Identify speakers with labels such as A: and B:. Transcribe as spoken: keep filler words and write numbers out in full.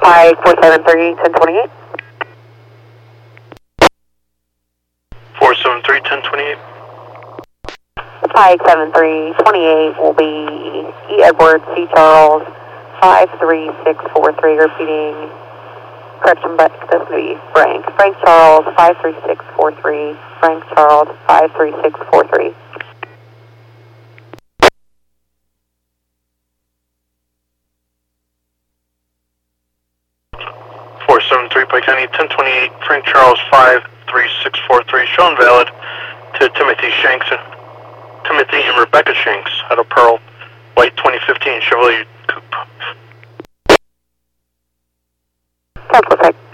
A: five four seven three, ten twenty-eight.
B: four seven three, ten twenty-eight.
A: five seven three, twenty-eight will be E. Edward, C. Charles, five three six four three, repeating, correction, but that's going to be Frank. Frank Charles, five three six four three, Frank Charles, five three six four three.
B: four seven three, Pike County, ten twenty-eight, Frank Charles, five three six four three, shown valid to Timothy Shanks, Timothy and Rebecca Shanks out of Pearl, white twenty fifteen Chevrolet Coupe.
A: That's perfect.